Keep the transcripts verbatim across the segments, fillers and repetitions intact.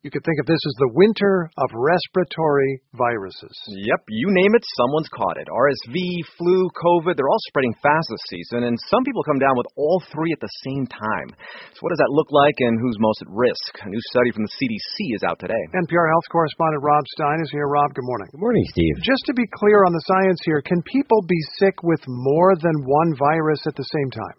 You could think of this as the winter of respiratory viruses. Yep, you name it, someone's caught it. R S V, flu, COVID, they're all spreading fast this season, and some people come down with all three at the same time. So what does that look like, and who's most at risk? A new study from the C D C is out today. N P R Health correspondent Rob Stein is here. Rob, good morning. Good morning, Steve. Just to be clear on the science here, can people be sick with more than one virus at the same time?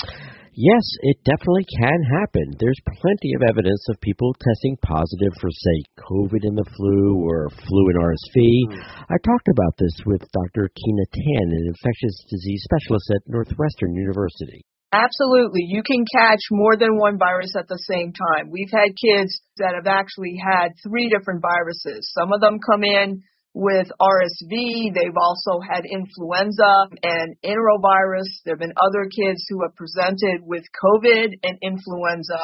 Yes, it definitely can happen. There's plenty of evidence of people testing positive for, say, COVID and the flu or flu and R S V. Mm. I talked about this with Doctor Tina Tan, an infectious disease specialist at Northwestern University. Absolutely. You can catch more than one virus at the same time. We've had kids that have actually had three different viruses. Some of them come in with R S V. They've also had influenza and enterovirus. There have been other kids who have presented with COVID and influenza.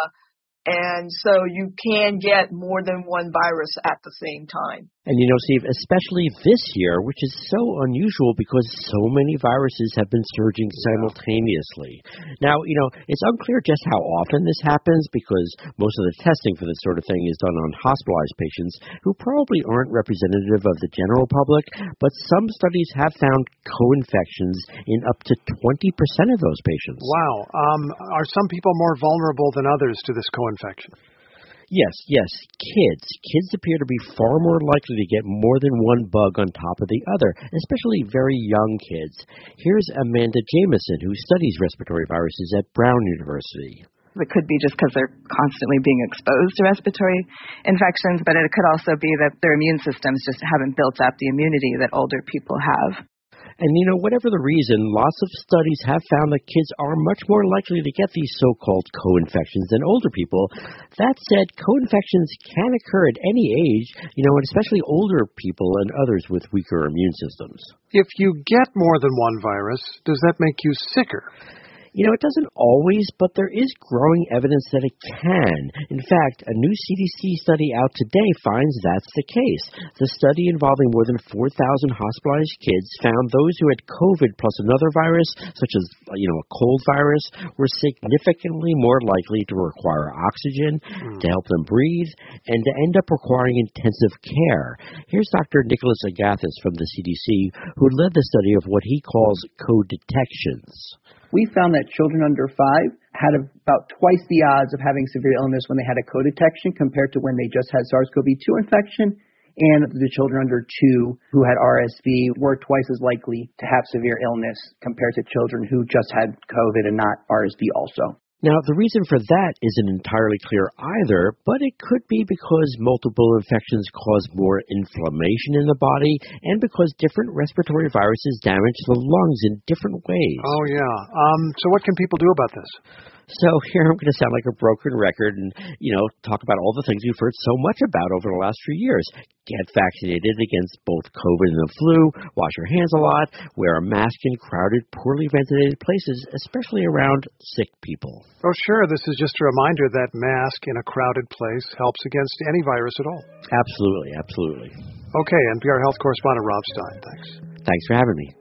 And so you can get more than one virus at the same time. And you know, Steve, especially this year, which is so unusual because so many viruses have been surging simultaneously. Now, you know, it's unclear just how often this happens because most of the testing for this sort of thing is done on hospitalized patients who probably aren't representative of the general public, but some studies have found co-infections in up to twenty percent of those patients. Wow. Um, are some people more vulnerable than others to this co-infection? Yes, yes. Kids. Kids appear to be far more likely to get more than one bug on top of the other, especially very young kids. Here's Amanda Jameson, who studies respiratory viruses at Brown University. It could be just because they're constantly being exposed to respiratory infections, but it could also be that their immune systems just haven't built up the immunity that older people have. And, you know, whatever the reason, lots of studies have found that kids are much more likely to get these so-called co-infections than older people. That said, co-infections can occur at any age, you know, and especially older people and others with weaker immune systems. If you get more than one virus, does that make you sicker? You know, it doesn't always, but there is growing evidence that it can. In fact, a new C D C study out today finds that's the case. The study involving more than four thousand hospitalized kids found those who had COVID plus another virus, such as, you know, a cold virus, were significantly more likely to require oxygen, mm. to help them breathe, and to end up requiring intensive care. Here's Doctor Nicholas Agathis from the C D C, who led the study of what he calls co-detections. We found that children under five had about twice the odds of having severe illness when they had a co-detection compared to when they just had SARS-C o V two infection, and the children under two who had R S V were twice as likely to have severe illness compared to children who just had COVID and not R S V also. Now, the reason for that isn't entirely clear either, but it could be because multiple infections cause more inflammation in the body and because different respiratory viruses damage the lungs in different ways. Oh, yeah. Um, so what can people do about this? So here I'm going to sound like a broken record and, you know, talk about all the things you've heard so much about over the last few years. Get vaccinated against both COVID and the flu, wash your hands a lot, wear a mask in crowded, poorly ventilated places, especially around sick people. Oh, sure. This is just a reminder that mask in a crowded place helps against any virus at all. Absolutely, absolutely. Okay, N P R Health correspondent Rob Stein, thanks. Thanks for having me.